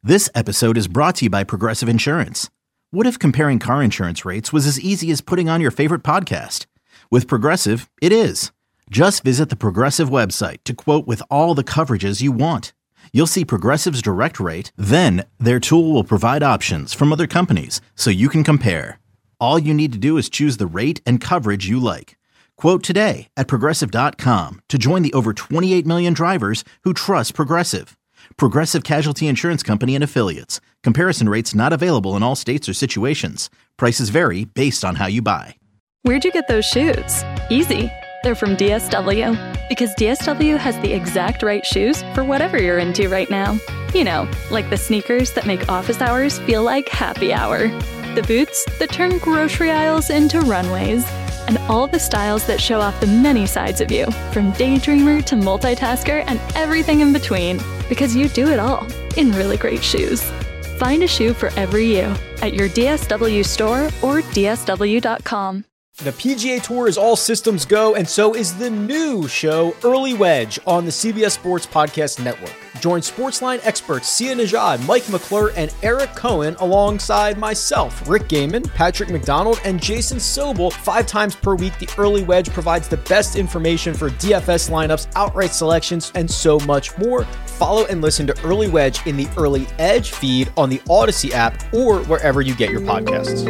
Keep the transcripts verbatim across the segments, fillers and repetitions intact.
This episode is brought to you by Progressive Insurance. What if comparing car insurance rates was as easy as putting on your favorite podcast? With Progressive, it is. Just visit the Progressive website to quote with all the coverages you want. You'll see Progressive's direct rate, then their tool will provide options from other companies so you can compare. All you need to do is choose the rate and coverage you like. Quote today at Progressive dot com to join the over twenty-eight million drivers who trust Progressive. Progressive Casualty Insurance Company and Affiliates. Comparison rates not available in all states or situations. Prices vary based on how you buy. Where'd you get those shoes? Easy. They're from D S W. Because D S W has the exact right shoes for whatever you're into right now. You know, like the sneakers that make office hours feel like happy hour. The boots that turn grocery aisles into runways. And all the styles that show off the many sides of you, from daydreamer to multitasker and everything in between, because you do it all in really great shoes. Find a shoe for every you at your D S W store or D S W dot com. The P G A Tour is all systems go, and so is the new show, Early Wedge, on the C B S Sports Podcast Network. Join Sportsline experts Sia Nejad, Mike McClure, and Eric Cohen alongside myself, Rick Gaiman, Patrick McDonald, and Jason Sobel. Five times per week, the Early Wedge provides the best information for D F S lineups, outright selections, and so much more. Follow and listen to Early Wedge in the Early Edge feed on the Odyssey app or wherever you get your podcasts.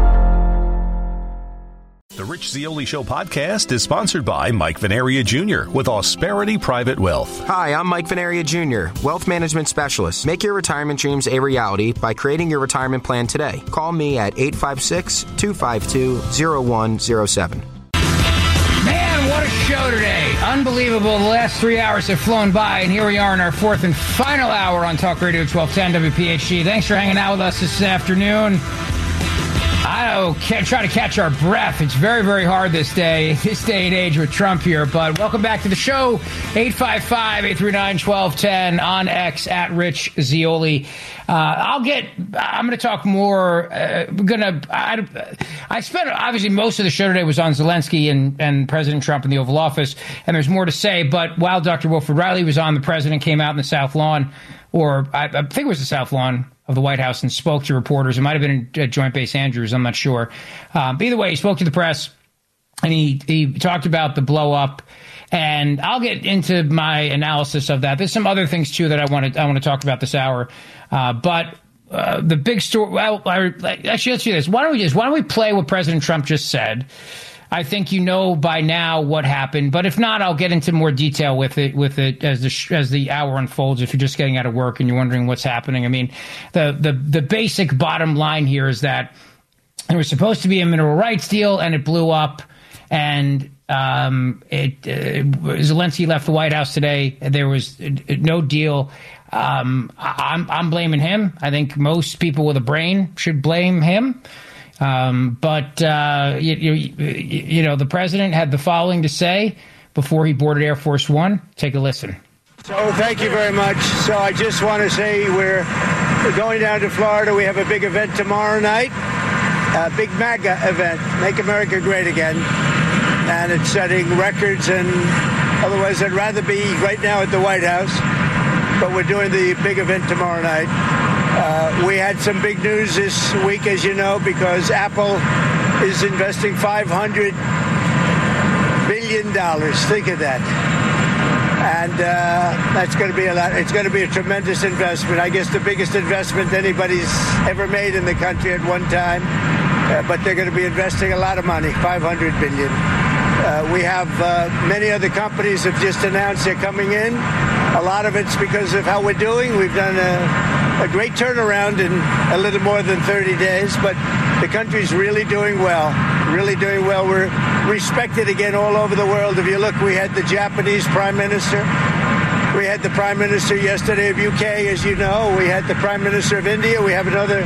The Rich Zeoli Show podcast is sponsored by Mike Venaria Junior with Austerity Private Wealth. Hi, I'm Mike Venaria Junior, Wealth Management Specialist. Make your retirement dreams a reality by creating your retirement plan today. Call me at eight five six, two five two, zero one zero seven. Man, what a show today. Unbelievable. The last three hours have flown by, and here we are in our fourth and final hour on Talk Radio twelve ten W P H G. Thanks for hanging out with us this afternoon. I don't try to catch our breath. It's very, very hard this day, this day and age with Trump here. But welcome back to the show. eight five five, eight three nine, one two one zero on X at Rich Zeoli. Uh, I'll get, I'm going to talk more. Uh, going to, I, I spent, obviously, most of the show today was on Zelensky and, and President Trump in the Oval Office. And there's more to say. But while Doctor Wilfred Riley was on, the president came out in the South Lawn, or I, I think it was the South Lawn of the White House, and spoke to reporters. It might have been at Joint Base Andrews. I'm not sure. Um, but either way, he spoke to the press, and he, he talked about the blow up. And I'll get into my analysis of that. There's some other things, too, that I want to I want to talk about this hour. Uh, but uh, the big story, well, I, actually, let's do this. Why don't we just, why don't we play what President Trump just said? I think you know by now what happened, but if not, I'll get into more detail with it with it as the as the hour unfolds. If you're just getting out of work and you're wondering what's happening, I mean, the the the basic bottom line here is that there was supposed to be a mineral rights deal, and it blew up, and um, it uh, Zelensky left the White House today. There was no deal. Um, I'm I'm blaming him. I think most people with a brain should blame him. Um, but, uh, you, you, you know, the president had the following to say before he boarded Air Force One. Take a listen. So thank you very much. So I just want to say we're, we're going down to Florida. We have a big event tomorrow night, a big MAGA event, Make America Great Again. And it's setting records, and otherwise I'd rather be right now at the White House. But we're doing the big event tomorrow night. Uh, we had some big news this week, as you know, because Apple is investing five hundred billion dollars. Think of that. And uh, that's going to be a lot. It's going to be a tremendous investment. I guess the biggest investment anybody's ever made in the country at one time. Uh, but they're going to be investing a lot of money, five hundred billion dollars. Uh, we have uh, many other companies have just announced they're coming in. A lot of it's because of how we're doing. We've done a, a great turnaround in a little more than thirty days, but the country's really doing well, really doing well. We're respected again all over the world. If you look, we had the Japanese Prime Minister. We had the Prime Minister yesterday of U K, as you know. We had the Prime Minister of India. We have another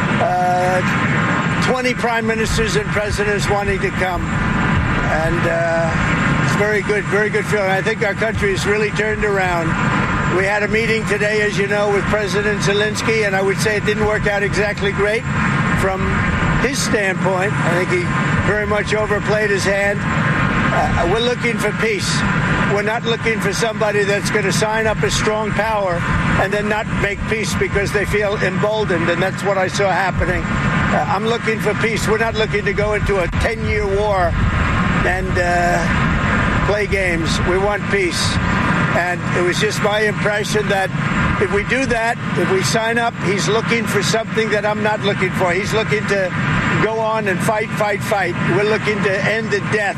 uh, twenty Prime Ministers and Presidents wanting to come. And uh, it's very good, very good feeling. I think our country has really turned around. We had a meeting today, as you know, with President Zelensky, and I would say it didn't work out exactly great from his standpoint. I think he very much overplayed his hand. Uh, we're looking for peace. we're not looking for somebody that's going to sign up as strong power and then not make peace because they feel emboldened, and that's what I saw happening. Uh, I'm looking for peace. We're not looking to go into a ten-year war and uh, play games. We want peace. And it was just my impression that if we do that, if we sign up, he's looking for something that I'm not looking for. He's looking to go on and fight, fight, fight. We're looking to end the death.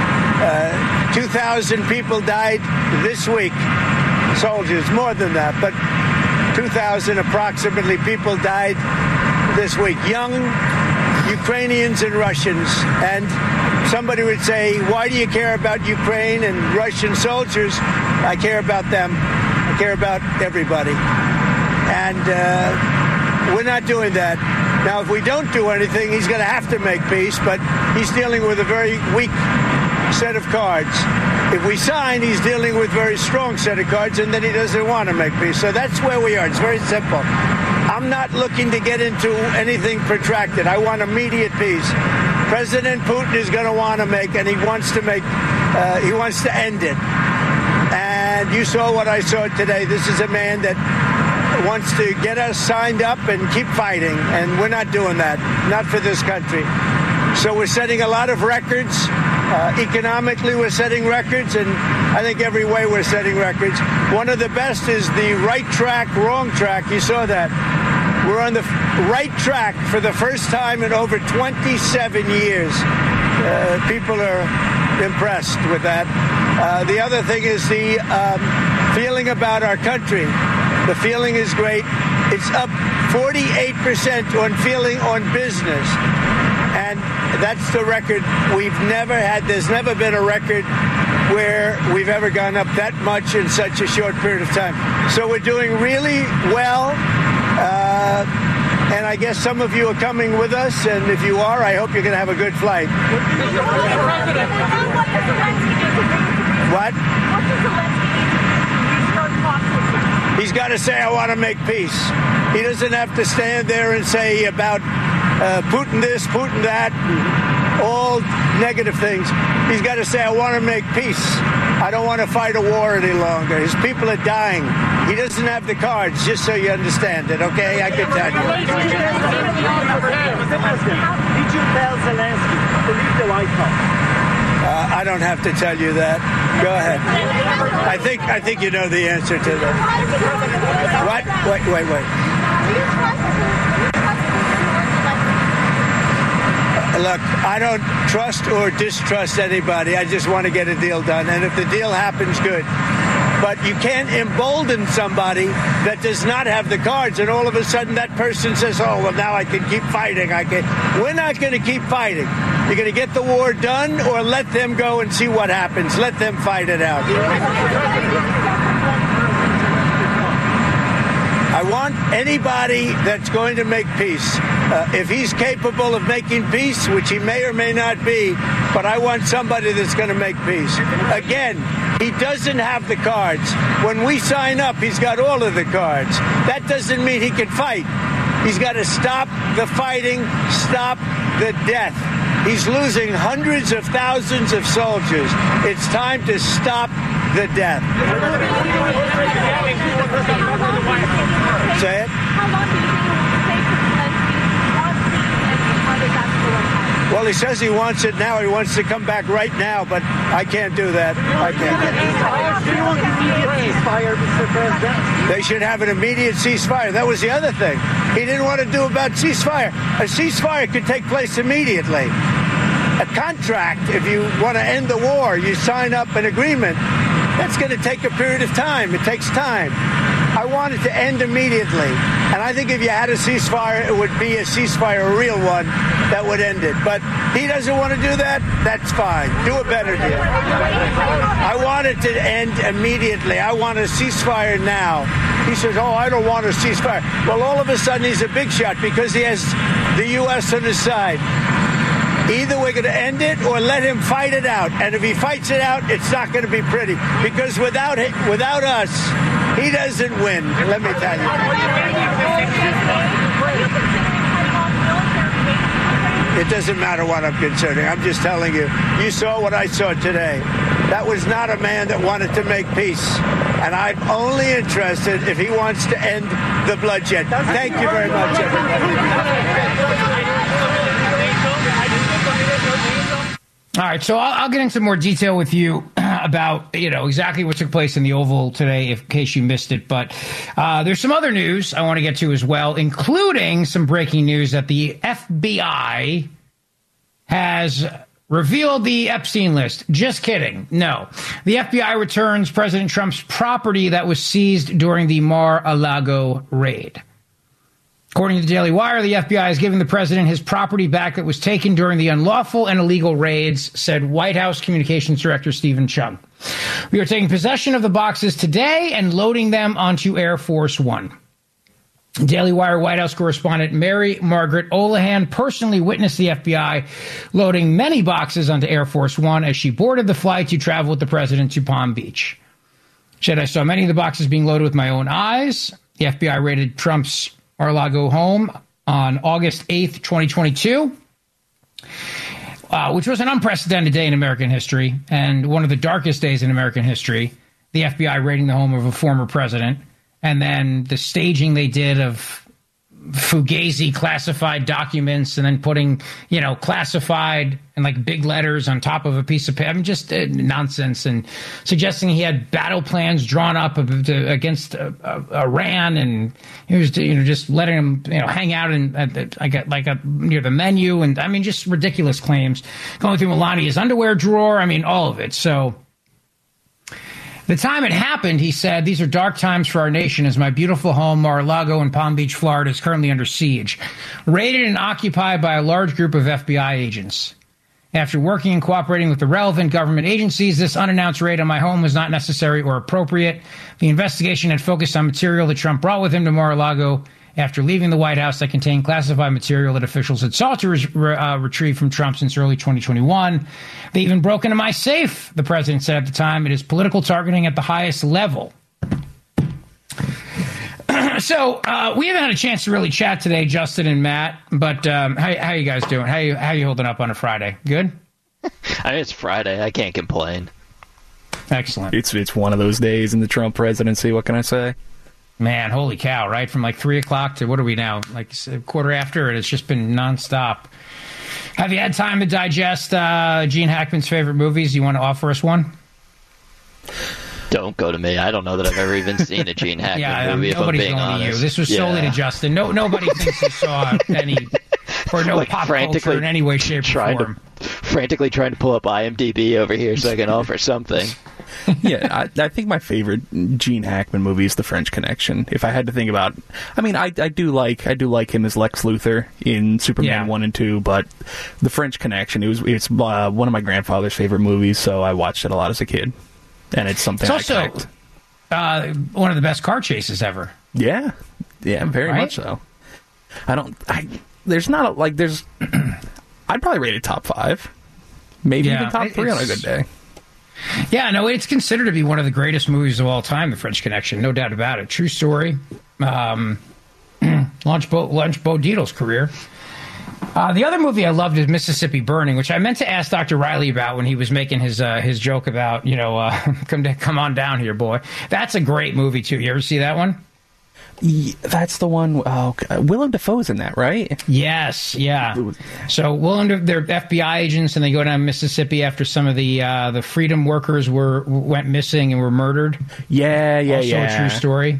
Uh, two thousand people died this week. Soldiers, more than that, but two thousand approximately people died this week. Young Ukrainians and Russians. And somebody would say, why do you care about Ukraine and Russian soldiers? I care about them. I care about everybody. And uh, we're not doing that. Now, if we don't do anything, he's going to have to make peace, but he's dealing with a very weak set of cards. If we sign, he's dealing with a very strong set of cards, and then he doesn't want to make peace. So that's where we are. It's very simple. I'm not looking to get into anything protracted. I want immediate peace. President Putin is going to want to make, and he wants to make, uh, he wants to end it. And you saw what I saw today. This is a man that wants to get us signed up and keep fighting, and we're not doing that. Not for this country. So we're setting a lot of records. Uh, economically, we're setting records, and I think every way we're setting records. One of the best is the right track, wrong track. You saw that. We're on the right track for the first time in over twenty-seven years. Uh, people are impressed with that. Uh, the other thing is the um, feeling about our country. The feeling is great. It's up forty-eight percent on feeling on business. And that's the record we've never had. There's never been a record where we've ever gone up that much in such a short period of time. So we're doing really well. Uh, and I guess some of you are coming with us. And if you are, I hope you're going to have a good flight. What? He's got to say, I want to make peace. He doesn't have to stand there and say about uh, Putin this, Putin that, all negative things. He's got to say, I want to make peace. I don't want to fight a war any longer. His people are dying. He doesn't have the cards, just so you understand it, okay? I can tell you. Did you tell Zelensky to leave the White House? Uh, I don't have to tell you that. Go ahead. I think I think you know the answer to that. What? Wait, wait, wait. Look, I don't trust or distrust anybody. I just want to get a deal done. And if the deal happens, good. But you can't embolden somebody that does not have the cards, and all of a sudden that person says, oh, well, now I can keep fighting. I can. We're not going to keep fighting. You're going to get the war done or let them go and see what happens. Let them fight it out. I want anybody that's going to make peace. Uh, if he's capable of making peace, which he may or may not be, but I want somebody that's going to make peace. Again, he doesn't have the cards. When we sign up, he's got all of the cards. That doesn't mean he can fight. He's got to stop the fighting, stop the death. He's losing hundreds of thousands of soldiers. It's time to stop the death. Say it. Well, he says he wants it now. He wants to come back right now, but I can't do that. I can't. They should have an immediate ceasefire. That was the other thing he didn't want to do about ceasefire. A ceasefire could take place immediately. A contract, if you want to end the war, you sign up an agreement. That's going to take a period of time. It takes time. I want it to end immediately. And I think if you had a ceasefire, it would be a ceasefire, a real one, that would end it. But he doesn't want to do that. That's fine. Do a better deal. I want it to end immediately. I want a ceasefire now. He says, oh, I don't want a ceasefire. Well, all of a sudden, he's a big shot because he has the U S on his side. Either we're going to end it or let him fight it out. And if he fights it out, it's not going to be pretty. Because without it, without us, he doesn't win. Let me tell you. It doesn't matter what I'm considering. I'm just telling you. You saw what I saw today. That was not a man that wanted to make peace. And I'm only interested if he wants to end the bloodshed. Thank you very much, everybody. All right, so I'll, I'll get into more detail with you about, you know, exactly what took place in the Oval today, if, in case you missed it. But uh, there's some other news I want to get to as well, including some breaking news that the F B I has revealed the Epstein list. Just kidding. No. The F B I returns President Trump's property that was seized during the Mar-a-Lago raid. According to the Daily Wire, the F B I is giving the president his property back that was taken during the unlawful and illegal raids, said White House Communications Director Stephen Chung. We are taking possession of the boxes today and loading them onto Air Force One. Daily Wire White House correspondent Mary Margaret Olahan personally witnessed the F B I loading many boxes onto Air Force One as she boarded the flight to travel with the president to Palm Beach. She said, I saw many of the boxes being loaded with my own eyes. The F B I raided Trump's Mar-a-Lago home on August eighth, twenty twenty-two, uh, which was an unprecedented day in American history and one of the darkest days in American history. The F B I raiding the home of a former president, and then the staging they did of Fugazi classified documents and then putting, you know, classified and like big letters on top of a piece of paper. I mean, just uh, nonsense, and suggesting he had battle plans drawn up to, against uh, uh, Iran, and he was, you know, just letting him, you know, hang out in at the, like a, like a, near the menu, and I mean, just ridiculous claims. Going through Melania's underwear drawer. I mean, all of it. So. The time it happened, he said, these are dark times for our nation as my beautiful home, Mar-a-Lago in Palm Beach, Florida, is currently under siege, raided and occupied by a large group of F B I agents. After working and cooperating with the relevant government agencies, this unannounced raid on my home was not necessary or appropriate. The investigation had focused on material that Trump brought with him to Mar-a-Lago after leaving the White House that contained classified material that officials had sought to re- uh, retrieve from Trump since early twenty twenty-one. They even broke into my safe, the president said at the time. It is political targeting at the highest level. So uh, we haven't had a chance to really chat today, Justin and Matt, but um, how, how you guys doing? How you, how you holding up on a Friday? Good? I mean, it's Friday. I can't complain. Excellent. It's, it's one of those days in the Trump presidency. What can I say? Man, holy cow, right? From like three o'clock to what are we now? Like a quarter after, and it's just been nonstop. Have you had time to digest uh, Gene Hackman's favorite movies? You want to offer us one? Don't go to me. I don't know that I've ever even seen a Gene Hackman yeah, movie, um, if I'm being going honest. To you. This was solely yeah. to Justin. No, nobody thinks he saw any, or no like pop culture in any way, shape, or form. To, frantically trying to pull up I M D B over here so I can offer something. yeah, I, I think my favorite Gene Hackman movie is The French Connection. If I had to think about, I mean, I, I do like I do like him as Lex Luthor in Superman yeah. one and two, but The French Connection, it was it's uh, one of my grandfather's favorite movies, so I watched it a lot as a kid, and it's something. It's I also uh, one of the best car chases ever. Yeah, yeah, very right? much so. I don't. I there's not a, like there's. I'd probably rate it top five, maybe yeah, even top three on a good day. Yeah, no, it's considered to be one of the greatest movies of all time, The French Connection, no doubt about it. True story. Um, launched Bo, launched Bo Dietl's career. Uh, the other movie I loved is Mississippi Burning, which I meant to ask Doctor Riley about when he was making his uh, his joke about, you know, uh, come to, come on down here, boy. That's a great movie, too. You ever see that one? Yeah, that's the one. Oh, Willem Dafoe's in that, right? Yes, yeah. So Willem, they're F B I agents, and they go down to Mississippi after some of the uh, the freedom workers were went missing and were murdered. Yeah, yeah, also yeah. Also a true story.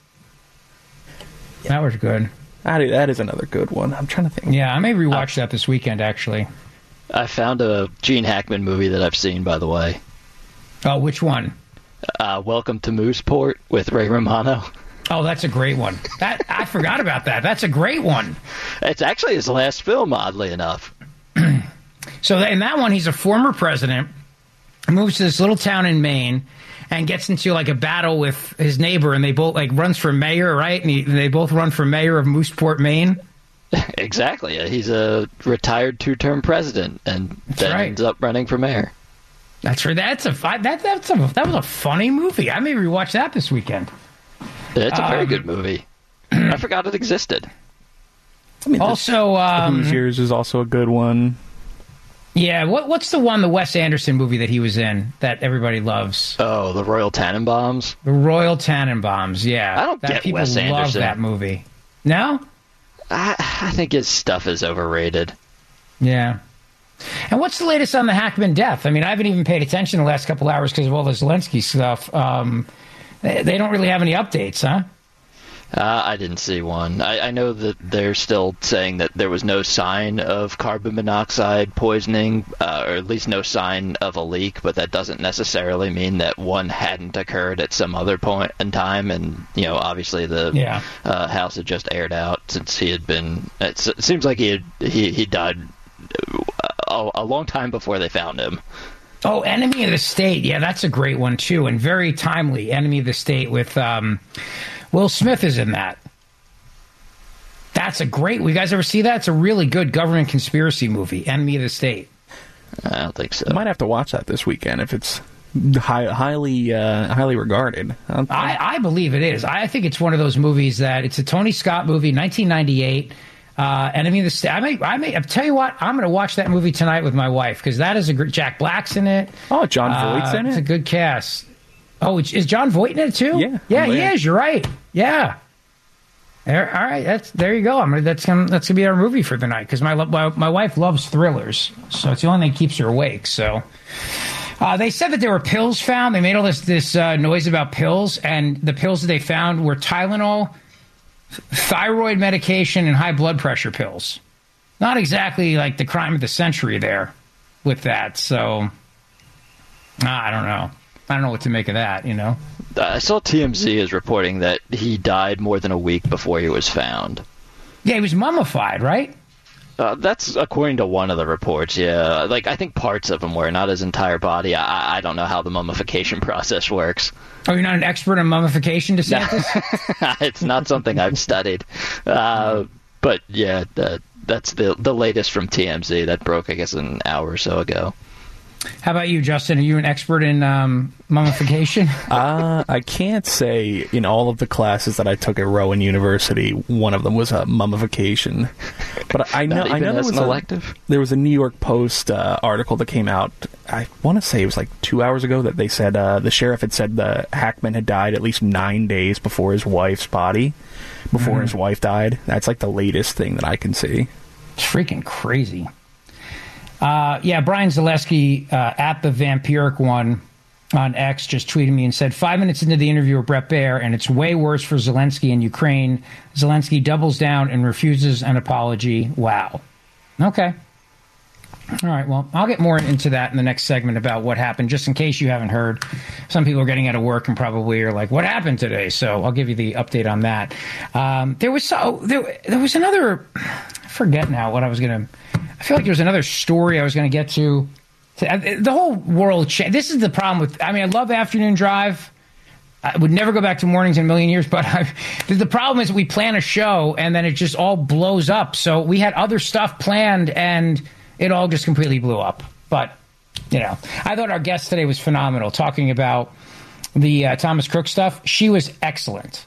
That was good. That is, that is another good one. I'm trying to think. Yeah, I may rewatch uh, that this weekend, actually. I found a Gene Hackman movie that I've seen, by the way. Oh, which one? Uh, Welcome to Mooseport with Ray Romano. Oh, that's a great one. That I forgot about that. That's a great one. It's actually his last film, oddly enough. So in that one, he's a former president, moves to this little town in Maine, and gets into like a battle with his neighbor, and they both like runs for mayor, right? And, he, and they both run for mayor of Mooseport, Maine. Exactly. He's a retired two-term president, and that's then right. ends up running for mayor. That's right. That's a that that's a that was a funny movie. I may rewatch that this weekend. It's a very um, good movie. I forgot it existed. I mean, also, um, Hoosiers is also a good one. Yeah, what what's the one, the Wes Anderson movie that he was in that everybody loves? Oh, the Royal Tenenbaums? The Royal Tenenbaums, yeah. I don't that, get people Wes love Anderson. that movie. No? I, I think his stuff is overrated. Yeah. And what's the latest on the Hackman death? I mean, I haven't even paid attention the last couple hours because of all the Zelensky stuff. Um, they, they don't really have any updates, huh? Uh, I didn't see one. I, I know that they're still saying that there was no sign of carbon monoxide poisoning, uh, or at least no sign of a leak, but that doesn't necessarily mean that one hadn't occurred at some other point in time. And, you know, obviously the yeah. uh, House had just aired out since he had been... It's, it seems like he had, he, he died a, a long time before they found him. Oh, Enemy of the State. Yeah, that's a great one, too, and very timely. Enemy of the State with... Um, Will Smith is in that. That's a great... You guys ever see that? It's a really good government conspiracy movie, Enemy of the State. I don't think so. I might have to watch that this weekend if it's high, highly uh, highly regarded. I'll, I, I believe it is. I think it's one of those movies that... It's a Tony Scott movie, nineteen ninety-eight. Uh, Enemy of the State. I may, I may. I'll tell you what. I'm going to watch that movie tonight with my wife because that is a great... Jack Black's in it. Oh, John Voight's uh, in it? It's a good cast. Oh, is John Voight in it too? Yeah, yeah, oh, he yeah. is. You're right. Yeah. There, all right, that's there you go. I'm gonna, that's gonna that's gonna be our movie for the night because my, my my wife loves thrillers, so it's the only thing that keeps her awake. So uh, they said that there were pills found. They made all this this uh, noise about pills, and the pills that they found were Tylenol, thyroid medication, and high blood pressure pills. Not exactly like the crime of the century there with that. So I don't know. I don't know what to make of that, you know? I saw T M Z is reporting that he died more than a week before he was found. Yeah, he was mummified, right? Uh, that's according to one of the reports, yeah. Like, I think parts of him were, not his entire body. I, I don't know how the mummification process works. Oh, you're not an expert in mummification, DeSantis? It's not something I've studied. Uh, but, yeah, that, that's the, the latest from T M Z. That broke, I guess, an hour or so ago. How about you, Justin? Are you an expert in um, mummification? uh, I can't say in all of the classes that I took at Rowan University, one of them was a mummification. But I know, I know there was an a, elective? there was a New York Post uh, article that came out. I want to say it was like two hours ago that they said uh, the sheriff had said the Hackman had died at least nine days before his wife's body, before mm. his wife died. That's like the latest thing that I can see. It's freaking crazy. Uh, yeah, Brian Zaleski uh, at the Vampiric one on X just tweeted me and said, five minutes into the interview with Bret Baier, and it's way worse for Zelensky in Ukraine. Zelensky doubles down and refuses an apology. Wow. Okay. All right, well, I'll get more into that in the next segment about what happened, just in case you haven't heard. Some people are getting out of work and probably are like, what happened today? So I'll give you the update on that. Um, there was so there, there was another, I forget now what I was going to, I feel like there was another story I was going to get to. The whole world changed. This is the problem with, I mean, I love Afternoon Drive. I would never go back to mornings in a million years, but I, the problem is we plan a show and then it just all blows up. So we had other stuff planned and it all just completely blew up. But, you know, I thought our guest today was phenomenal, talking about the uh, Thomas Crook stuff. She was excellent.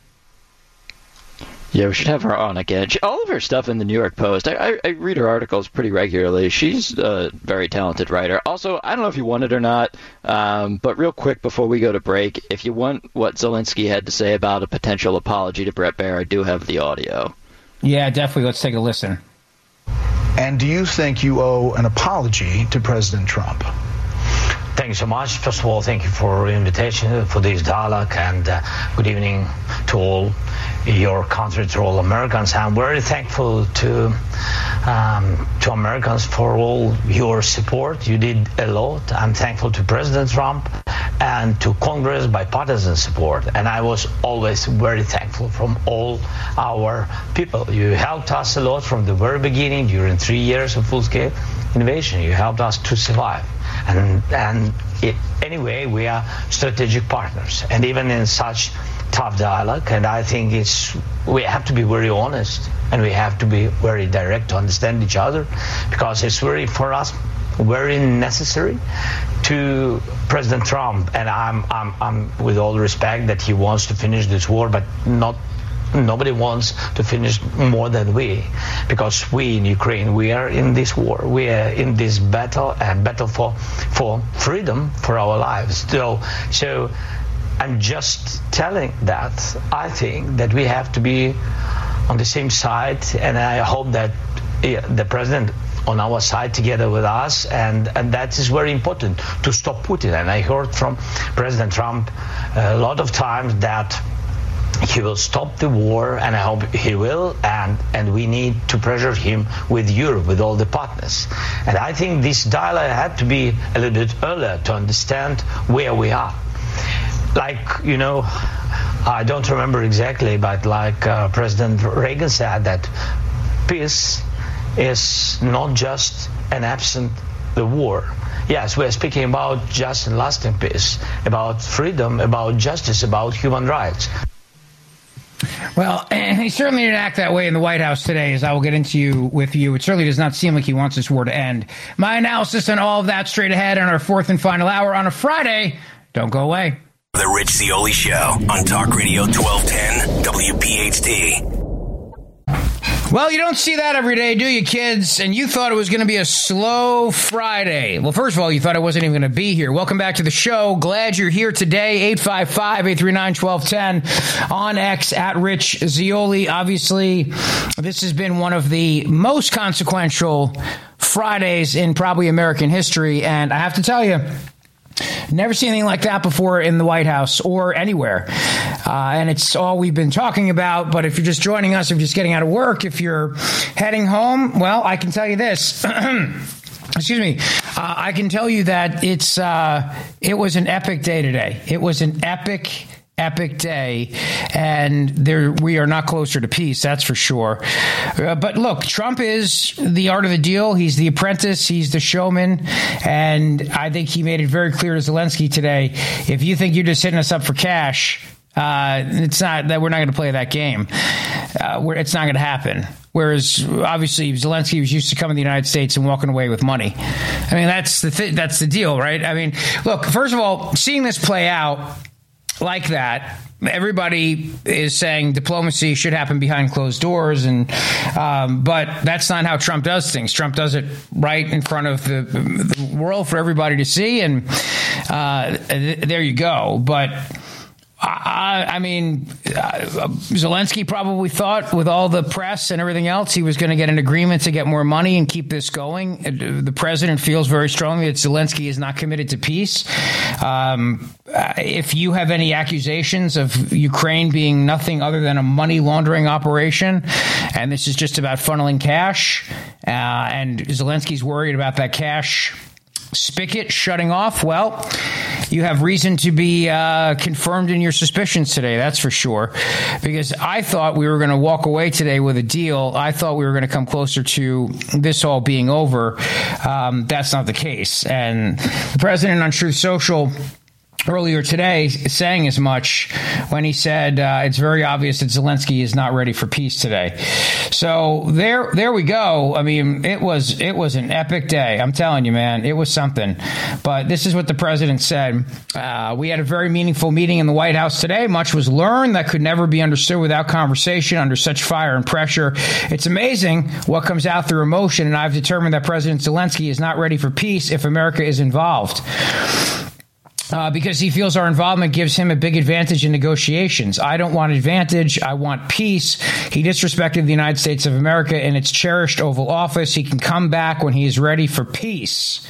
Yeah, we should have her on again. She, all of her stuff in the New York Post, I, I, I read her articles pretty regularly. She's a very talented writer. Also, I don't know if you want it or not, um, but real quick before we go to break, if you want what Zelensky had to say about a potential apology to Bret Baier, I do have the audio. Yeah, definitely. Let's take a listen. And do you think you owe an apology to President Trump? Thank you so much. First of all, thank you for your invitation for this dialogue, and uh, good evening to all your country, to all Americans. I'm very thankful to um, to Americans for all your support. You did a lot. I'm thankful to President Trump and to Congress bipartisan support. And I was always very thankful from all our people. You helped us a lot from the very beginning during three years of full-scale innovation. You helped us to survive. And, and it, anyway, we are strategic partners. And even in such tough dialogue, and I think it's we have to be very honest and we have to be very direct to understand each other, because it's very, for us, very necessary to President Trump. And I'm, I'm, I'm with all respect that he wants to finish this war, but not nobody wants to finish more than we, because we in Ukraine, we are in this war, we are in this battle, and battle for for freedom, for our lives. So, so I'm just telling that I think that we have to be on the same side, and I hope that the president on our side together with us, and, and that is very important to stop Putin. And I heard from President Trump a lot of times that he will stop the war, and I hope he will, and, and we need to pressure him with Europe, with all the partners. And I think this dialogue had to be a little bit earlier to understand where we are. Like, you know, I don't remember exactly, but like uh, President Reagan said, that peace is not just an absent the war. Yes, we're speaking about just and lasting peace, about freedom, about justice, about human rights. Well, he certainly didn't act that way in the White House today, as I will get into you with you. It certainly does not seem like he wants this war to end. My analysis on all of that straight ahead on our fourth and final hour on a Friday. Don't go away. The Rich Zeoli Show on Talk Radio twelve ten W P H T. Well, you don't see that every day, do you, kids? And you thought it was going to be a slow Friday. Well, first of all, you thought I wasn't even going to be here. Welcome back to the show. Glad you're here today. eight five five, eight three nine, one two one zero on X at Rich Zeoli. Obviously, this has been one of the most consequential Fridays in probably American history. And I have to tell you, never seen anything like that before in the White House or anywhere. Uh, and it's all we've been talking about. But if you're just joining us, if you're just getting out of work, if you're heading home, well, I can tell you this. Excuse me. Uh, I can tell you that it's uh, it was an epic day today. It was an epic Epic day, and there we are not closer to peace, that's for sure. Uh, but look, Trump is the art of the deal. He's the apprentice. He's the showman, and I think he made it very clear to Zelensky today. If you think you're just hitting us up for cash, uh, it's not that we're not going to play that game. Uh, we're, it's not going to happen. Whereas obviously Zelensky was used to coming to the United States and walking away with money. I mean, that's the th- that's the deal, right? I mean, look, first of all, seeing this play out like that, everybody is saying diplomacy should happen behind closed doors, and um, but that's not how Trump does things. Trump does it right in front of the, the world for everybody to see, and uh, th- there you go. But I, I mean, uh, Zelensky probably thought with all the press and everything else, he was going to get an agreement to get more money and keep this going. The president feels very strongly that Zelensky is not committed to peace. Um, if you have any accusations of Ukraine being nothing other than a money laundering operation, and this is just about funneling cash, uh, and Zelensky's worried about that cash spigot shutting off, well, you have reason to be uh, confirmed in your suspicions today, that's for sure. Because I thought we were going to walk away today with a deal. I thought we were going to come closer to this all being over. Um, that's not the case. And the president on Truth Social earlier today saying as much when he said uh, it's very obvious that Zelensky is not ready for peace today. So there, there we go. I mean, it was it was an epic day. I'm telling you, man, it was something. But this is what the president said. Uh, we had a very meaningful meeting in the White House today. Much was learned that could never be understood without conversation under such fire and pressure. It's amazing what comes out through emotion, and I've determined that President Zelensky is not ready for peace if America is involved. Uh, because he feels our involvement gives him a big advantage in negotiations. I don't want advantage. I want peace. He disrespected the United States of America in its cherished Oval Office. He can come back when he is ready for peace.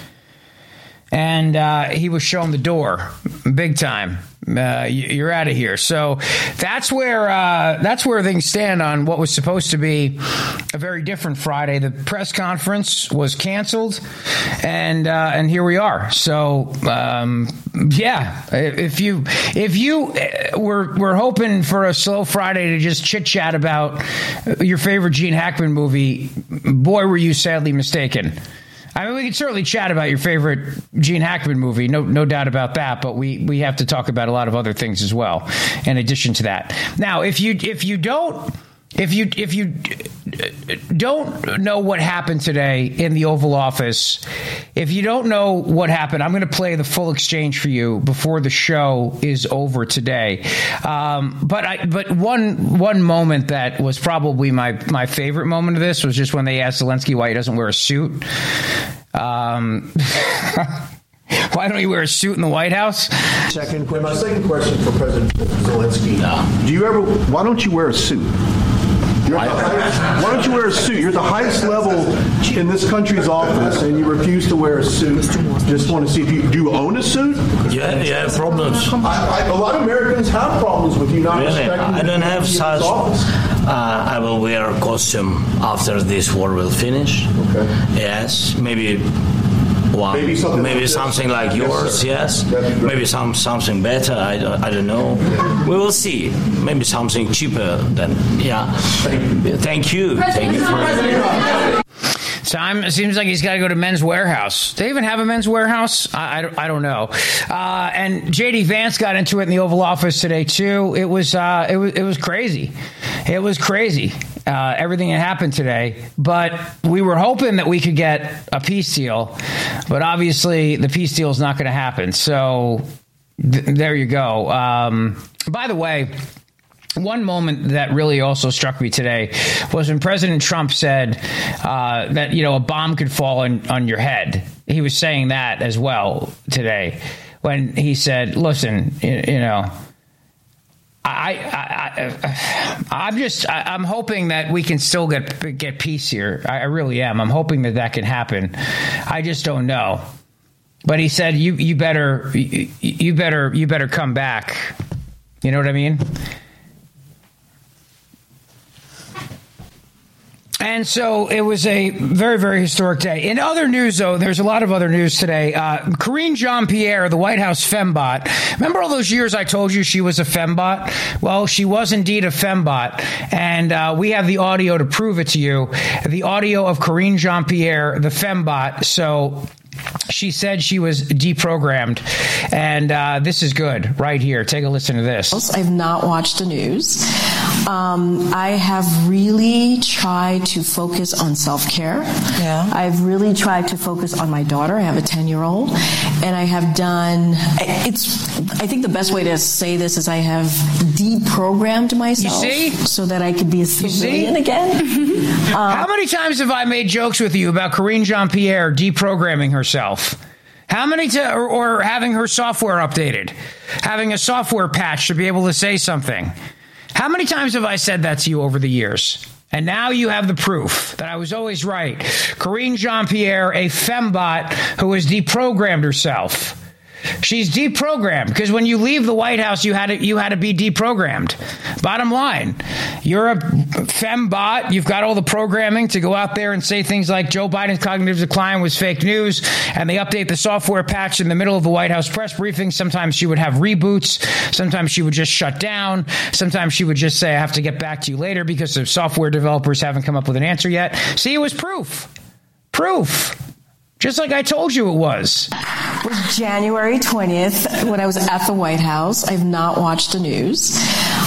And uh, he was shown the door big time. Uh, you're out of here. So that's where uh, that's where things stand on what was supposed to be a very different Friday. The press conference was canceled, and uh, and here we are. So um, yeah, if you if you were were hoping for a slow Friday to just chit chat about your favorite Gene Hackman movie, boy, were you sadly mistaken. I mean, we can certainly chat about your favorite Gene Hackman movie, no no doubt about that, but we, we have to talk about a lot of other things as well, in addition to that. Now, if you if you don't if you if you don't know what happened today in the Oval Office, if you don't know what happened, I'm going to play the full exchange for you before the show is over today. Um, but I, but one one moment that was probably my, my favorite moment of this was just when they asked Zelensky why he doesn't wear a suit. Um, why don't you wear a suit in the White House? Second question. My second question for President Zelensky. No. Do you ever? Why don't you wear a suit? You're the highest, why don't you wear a suit? You're at the highest level in this country's office, and you refuse to wear a suit. Just want to see if you do you own a suit? Yeah, you have problems. I, I, a lot of Americans have problems with you not really? respecting. I don't have such. Uh, I will wear a costume after this war will finish. Okay. Yes, maybe. One, maybe something, maybe like, something like yours, yes. yes. Maybe some something better. I don't, I don't know. We will see. Maybe something cheaper than yeah. Thank you. Thank you. Thank you for Time, it seems like he's got to go to Men's Warehouse. Do they even have a Men's Warehouse? I, I, don't, I don't know. Uh, and J D Vance got into it in the Oval Office today too. It was uh, it was it was crazy. It was crazy. Uh, everything that happened today, but we were hoping that we could get a peace deal, but obviously the peace deal is not going to happen. So th- there you go. Um, by the way, one moment that really also struck me today was when President Trump said uh, that, you know, a bomb could fall on, on your head. He was saying that as well today when he said, listen, you, you know, I, I, I, I'm just, I, I'm hoping that we can still get get peace here. I, I really am. I'm hoping that that can happen. I just don't know. But he said, you, you better, you, you better, you better come back. You know what I mean? And so it was a very, very historic day. In other news, though, there's a lot of other news today. Uh, Karine Jean-Pierre, the White House fembot. Remember all those years I told you she was a fembot? Well, she was indeed a fembot. And uh, we have the audio to prove it to you. The audio of Karine Jean-Pierre, the fembot. So she said she was deprogrammed. And uh, this is good right here. Take a listen to this. I've not watched the news. Um, I have really tried to focus on self-care. Yeah. I've really tried to focus on my daughter. I have a ten-year-old. And I have done, it's, I think the best way to say this is I have deprogrammed myself. You see? So that I could be a civilian again. um, How many times have I made jokes with you about Karine Jean-Pierre deprogramming herself? How many to, or, or having her software updated? Having a software patch to be able to say something? How many times have I said that to you over the years? And now you have the proof that I was always right. Karine Jean-Pierre, a fembot who has deprogrammed herself. She's deprogrammed because when you leave the White House, you had to, you had to be deprogrammed. Bottom line, you're a fembot. You've got all the programming to go out there and say things like Joe Biden's cognitive decline was fake news, and they update the software patch in the middle of the White House press briefing. Sometimes she would have reboots. Sometimes she would just shut down. Sometimes she would just say, I have to get back to you later because the software developers haven't come up with an answer yet. See, it was proof. Proof. Just like I told you it was. It was January twentieth when I was at the White House. I've not watched the news.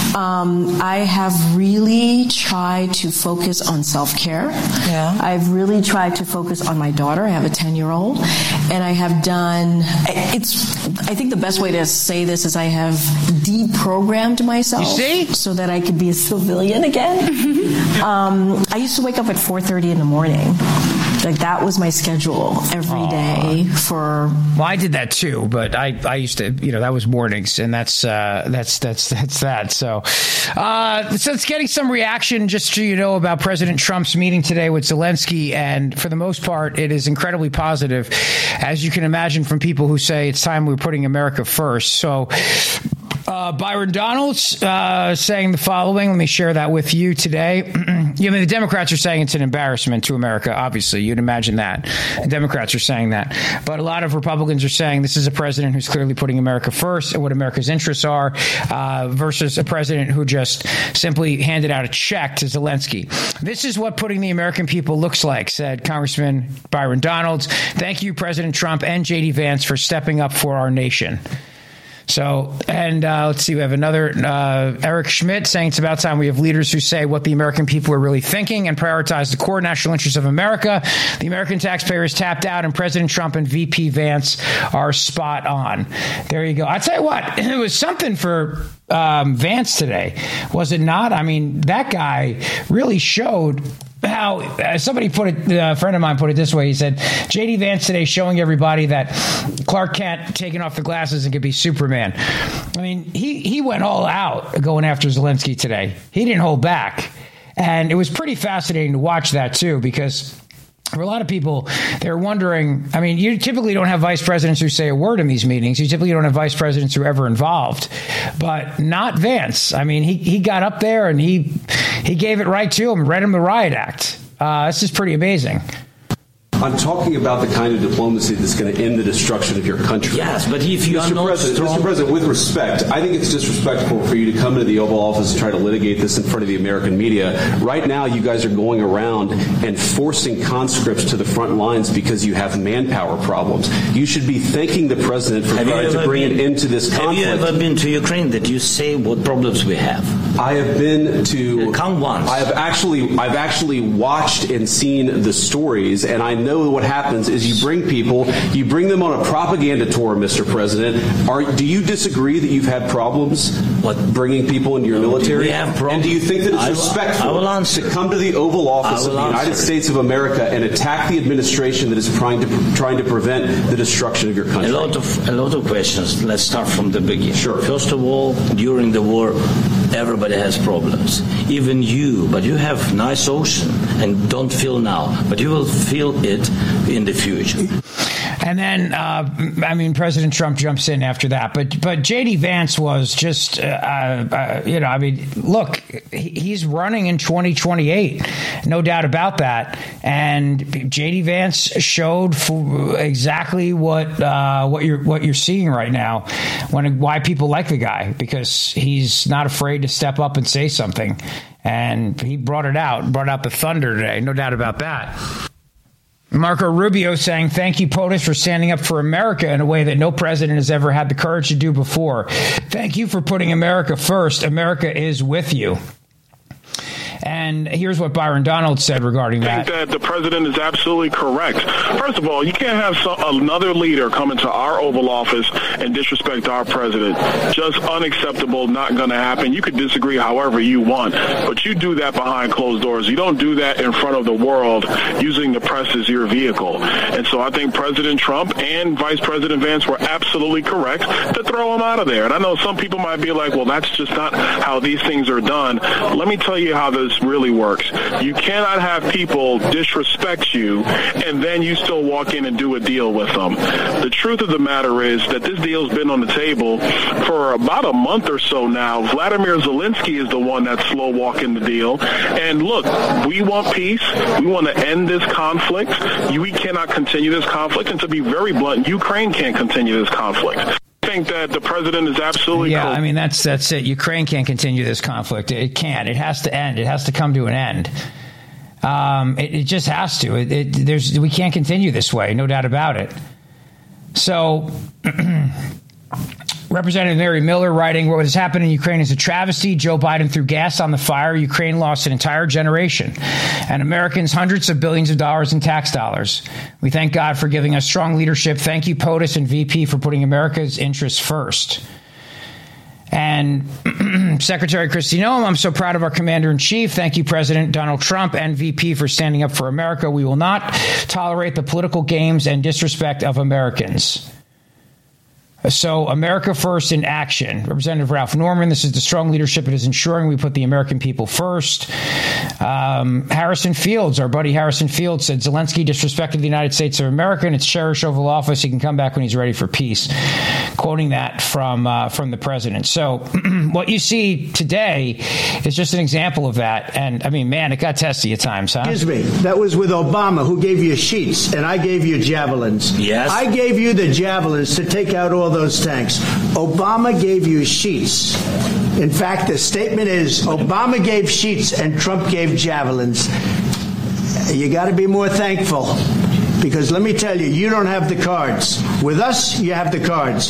Um, I have really tried to focus on self-care. Yeah. I've really tried to focus on my daughter. I have a ten-year-old. And I have done, it's, I think the best way to say this is I have deprogrammed myself. You see? So that I could be a civilian again. um, I used to wake up at four thirty in the morning. Like, that was my schedule every Aww. day for... Well, I did that too, but I, I used to, you know, that was mornings, and that's, uh, that's, that's, that's that. So, uh, so it's getting some reaction, just so you know, about President Trump's meeting today with Zelensky, and for the most part, it is incredibly positive, as you can imagine, from people who say it's time we're putting America first. So, Uh, Byron Donalds uh, saying the following. Let me share that with you today. You know, the Democrats are saying it's an embarrassment to America. Obviously, you'd imagine that. The Democrats are saying that. But a lot of Republicans are saying this is a president who's clearly putting America first and what America's interests are uh, versus a president who just simply handed out a check to Zelensky. This is what putting the American people looks like, said Congressman Byron Donalds. Thank you, President Trump and J D Vance, for stepping up for our nation. So, and uh, let's see, we have another uh, Eric Schmidt saying it's about time we have leaders who say what the American people are really thinking and prioritize the core national interests of America. The American taxpayer is tapped out, and President Trump and V P Vance are spot on. There you go. I tell you what, it was something for um, Vance today, was it not? I mean, that guy really showed how uh, somebody put it, uh, a friend of mine put it this way. He said, J D Vance today showing everybody that Clark Kent taking off the glasses and could be Superman. I mean, he, he went all out going after Zelensky today. He didn't hold back. And it was pretty fascinating to watch that, too, because for a lot of people, they're wondering, I mean, you typically don't have vice presidents who say a word in these meetings. You typically don't have vice presidents who are ever involved, but not Vance. I mean, he, he got up there and he he gave it right to him, read him the riot act. Uh, this is pretty amazing. I'm talking about the kind of diplomacy that's going to end the destruction of your country. Yes, but if you Mister are not President, strong... Mister President, with respect, I think it's disrespectful for you to come into the Oval Office and try to litigate this in front of the American media. Right now, you guys are going around and forcing conscripts to the front lines because you have manpower problems. You should be thanking the President for trying to bring an end to this conflict. Have you ever been to Ukraine that you say what problems we have? I have been to... Come once. I have actually, I've actually watched and seen the stories, and I know what happens is you bring people, you bring them on a propaganda tour, Mister President. Are, do you disagree that you've had problems what? bringing people into your no, military? We have problems. And do you think that it's I, respectful I will answer. to come to the Oval Office of the answer. United States of America and attack the administration that is trying to trying to prevent the destruction of your country? A lot of a lot of questions. Let's start from the beginning. Sure. First of all, during the war, everybody has problems. Even you, but you have nice ocean and don't feel now, but you will feel it in the future. And then, uh, I mean, President Trump jumps in after that. But but J D Vance was just, uh, uh, you know, I mean, look, he's running in twenty twenty-eight, no doubt about that. And J D Vance showed exactly what uh, what you're what you're seeing right now, when why people like the guy, because he's not afraid to step up and say something. And he brought it out, brought out the thunder today, no doubt about that. Marco Rubio saying, thank you, POTUS, for standing up for America in a way that no president has ever had the courage to do before. Thank you for putting America first. America is with you. And here's what Byron Donald said regarding that. I think that the president is absolutely correct. First of all, you can't have some, another leader come into our Oval Office and disrespect our president. Just unacceptable, not going to happen. You could disagree however you want, but you do that behind closed doors. You don't do that in front of the world using the press as your vehicle. And so I think President Trump and Vice President Vance were absolutely correct to throw him out of there. And I know some people might be like, well, that's just not how these things are done. Let me tell you how this really works. You cannot have people disrespect you and then you still walk in and do a deal with them. The truth of the matter is that this deal's been on the table for about a month or so now. Vladimir Zelensky is the one that's slow walking the deal. And look, we want peace. We want to end this conflict. We cannot continue this conflict. And to be very blunt, Ukraine can't continue this conflict. I think that the president is absolutely yeah cool. I mean, that's that's it. Ukraine can't continue this conflict. It can't. It has to end. It has to come to an end. Um, it, it just has to. It, it, there's we can't continue this way, no doubt about it. So Representative Mary Miller writing, what has happened in Ukraine is a travesty. Joe Biden threw gas on the fire. Ukraine lost an entire generation, and Americans hundreds of billions of dollars in tax dollars. We thank God for giving us strong leadership. Thank you, POTUS and V P, for putting America's interests first. And Secretary Kristi Noem, I'm so proud of our Commander-in-Chief. Thank you, President Donald Trump and V P, for standing up for America. We will not tolerate the political games and disrespect of Americans. So America first in action. Representative Ralph Norman, this is the strong leadership it is ensuring we put the American people first. Um, Harrison Fields, our buddy Harrison Fields, said Zelensky disrespected the United States of America and its cherished Oval Office. He can come back when he's ready for peace. Quoting that from uh, from the president. So what you see today is just an example of that. And I mean, man, it got testy at times, huh? Excuse me. That was with Obama, who gave you sheets, and I gave you javelins. Yes. I gave you the javelins to take out all those tanks. Obama gave you sheets. In fact, the statement is Obama gave sheets and Trump gave javelins. You got to be more thankful, because let me tell you, you don't have the cards. With us, you have the cards.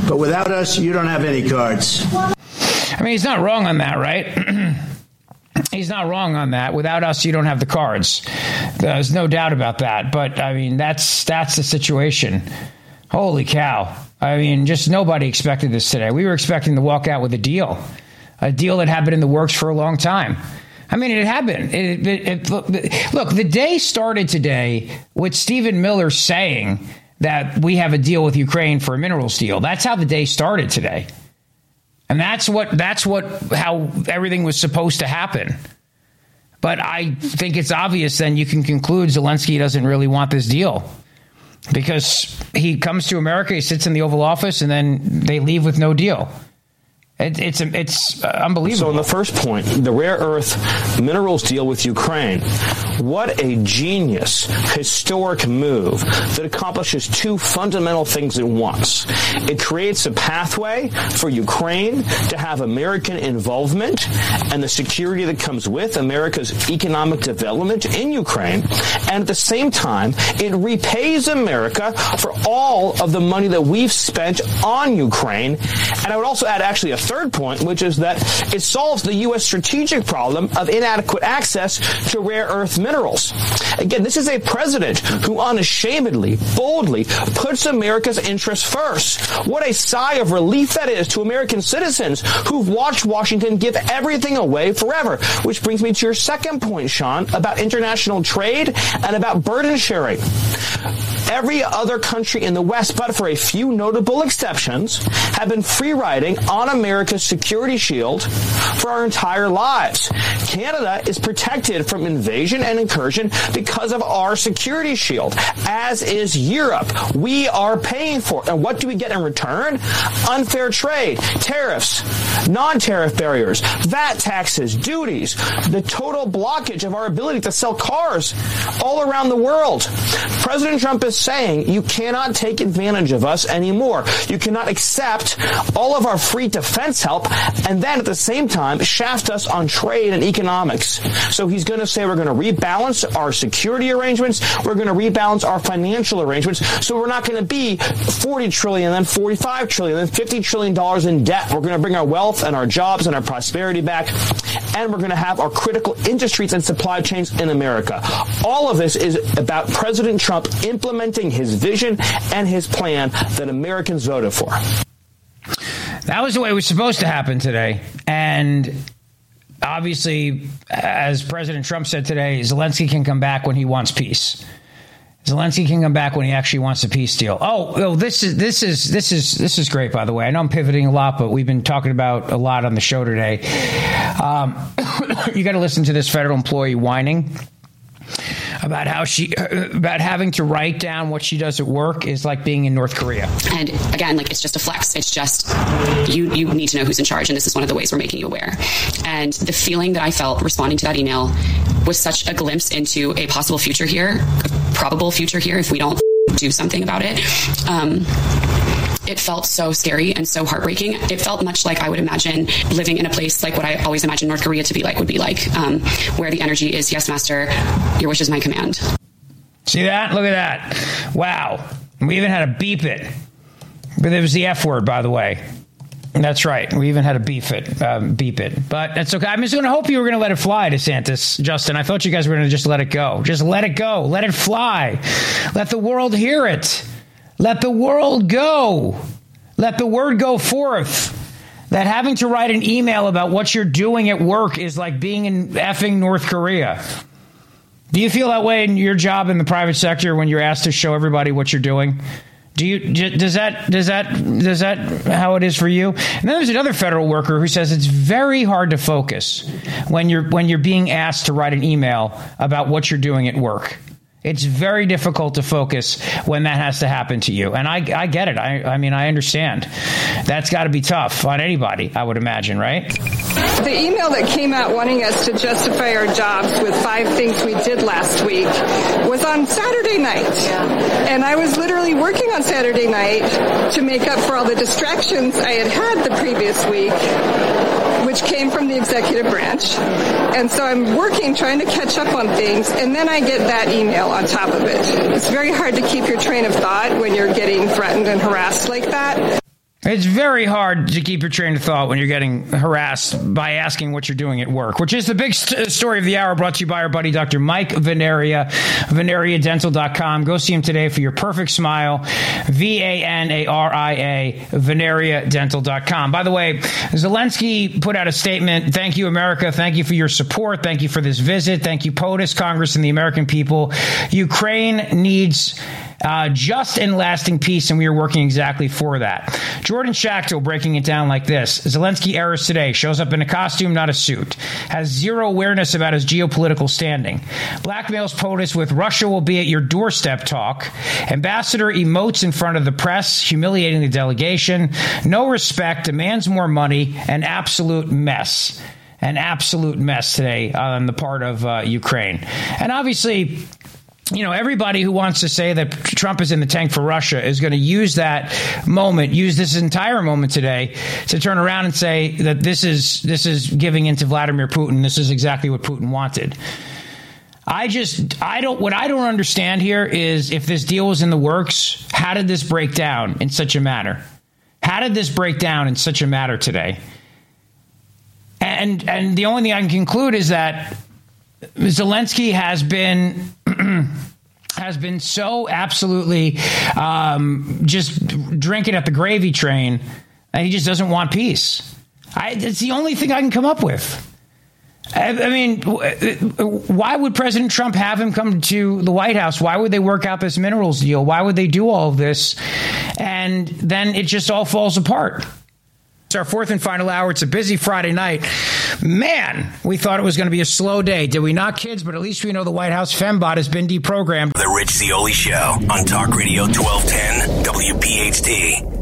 But without us, you don't have any cards. I mean, he's not wrong on that, right? He's not wrong on that. Without us, you don't have the cards. There's no doubt about that. But, I mean, that's that's the situation. Holy cow. I mean, just nobody expected this today. We were expecting to walk out with a deal, a deal that had been in the works for a long time. I mean, it had been. It, it, it, look, look, the day started today with Stephen Miller saying that we have a deal with Ukraine for a minerals deal. That's how the day started today. And that's what that's what how everything was supposed to happen. But I think it's obvious then you can conclude Zelensky doesn't really want this deal because he comes to America, he sits in the Oval Office, and then they leave with no deal. It, it's it's unbelievable. So in the first point, the rare earth minerals deal with Ukraine. What a genius, historic move that accomplishes two fundamental things at once. It creates a pathway for Ukraine to have American involvement and the security that comes with America's economic development in Ukraine. And at the same time, it repays America for all of the money that we've spent on Ukraine. And I would also add actually a third point, which is that it solves the U S strategic problem of inadequate access to rare earth minerals. Again, this is a president who unashamedly, boldly puts America's interests first. What a sigh of relief that is to American citizens who've watched Washington give everything away forever. Which brings me to your second point, Sean, about international trade and about burden sharing. Every other country in the West, but for a few notable exceptions, have been free riding on America's security shield for our entire lives. Canada is protected from invasion and incursion because of our security shield, as is Europe. We are paying for it. And what do we get in return? Unfair trade, tariffs, non-tariff barriers, V A T taxes, duties, the total blockage of our ability to sell cars all around the world. President Trump is saying you cannot take advantage of us anymore. You cannot accept all of our free defense help and then at the same time shaft us on trade and economics. So he's going to say we're going to rebalance our security arrangements. We're going to rebalance our financial arrangements. So we're not going to be forty trillion dollars, then forty-five trillion dollars, then fifty trillion dollars in debt. We're going to bring our wealth and our jobs and our prosperity back. And we're going to have our critical industries and supply chains in America. All of this is about President Trump implementing his vision and his plan that Americans voted for. That was the way it was supposed to happen today. And obviously, as President Trump said today, Zelensky can come back when he wants peace. Zelensky can come back when he actually wants a peace deal. Oh, oh, this is this is this is this is great, by the way. I know I'm pivoting a lot, but we've been talking about a lot on the show today. Um, you got to listen to this federal employee whining about how she about having to write down what she does at work is like being in North Korea. And again, like, it's just a flex. It's just you you need to know who's in charge, and this is one of the ways we're making you aware. And the feeling that I felt responding to that email was such a glimpse into a possible future here, a probable future here if we don't do something about it. Um, It felt so scary and so heartbreaking. It felt much like I would imagine living in a place like what I always imagined North Korea to be like, would be like, um, where the energy is, yes, master, your wish is my command. See that? Look at that. Wow. We even had to beep it. But it was the F word, by the way. That's right. We even had to beep it. Um, beep it. But that's okay. I'm just going to hope you were going to let it fly, DeSantis, Justin. I thought you guys were going to just let it go. Just let it go. Let it fly. Let the world hear it. Let the world go. Let the word go forth that having to write an email about what you're doing at work is like being in effing North Korea. Do you feel that way in your job in the private sector when you're asked to show everybody what you're doing? Do you does that does that does that how it is for you? And then there's another federal worker who says it's very hard to focus when you're when you're being asked to write an email about what you're doing at work. It's very difficult to focus when that has to happen to you. And I, I get it. I, I mean, I understand. That's got to be tough on anybody, I would imagine, right? The email that came out wanting us to justify our jobs with five things we did last week was on Saturday night. And I was literally working on Saturday night to make up for all the distractions I had had the previous week, which came from the executive branch. And so I'm working, trying to catch up on things, and then I get that email on top of it. It's very hard to keep your train of thought when you're getting threatened and harassed like that. It's very hard to keep your train of thought when you're getting harassed by asking what you're doing at work, which is the big st- story of the hour, brought to you by our buddy Doctor Mike Veneria, veneria dental dot com. Go see him today for your perfect smile, V A N A R I A, veneria dental dot com. By the way, Zelensky put out a statement. Thank you, America. Thank you for your support. Thank you for this visit. Thank you, POTUS, Congress, and the American people. Ukraine needs Uh, just and lasting peace, and we are working exactly for that. Jordan Schachtel breaking it down like this. Zelensky errors today. Shows up in a costume, not a suit. Has zero awareness about his geopolitical standing. Blackmails POTUS with Russia will be at your doorstep talk. Ambassador emotes in front of the press, humiliating the delegation. No respect, demands more money. An absolute mess. An absolute mess today on the part of uh, Ukraine. And obviously, you know, everybody who wants to say that Trump is in the tank for Russia is going to use that moment, use this entire moment today to turn around and say that this is this is giving in to Vladimir Putin. This is exactly what Putin wanted. I just I don't what I don't understand here is if this deal was in the works, how did this break down in such a manner? How did this break down in such a manner today? And and the only thing I can conclude is that Zelensky has been has been so absolutely um, just drinking at the gravy train that he just doesn't want peace. I, it's the only thing I can come up with. I, I mean, why would President Trump have him come to the White House? Why would they work out this minerals deal? Why would they do all of this? And then it just all falls apart. It's our fourth and final hour. It's a busy Friday night. Man, we thought it was going to be a slow day. Did we not, kids? But at least we know the White House Fembot has been deprogrammed. The Rich Zeoli Show on Talk Radio twelve ten W P H T.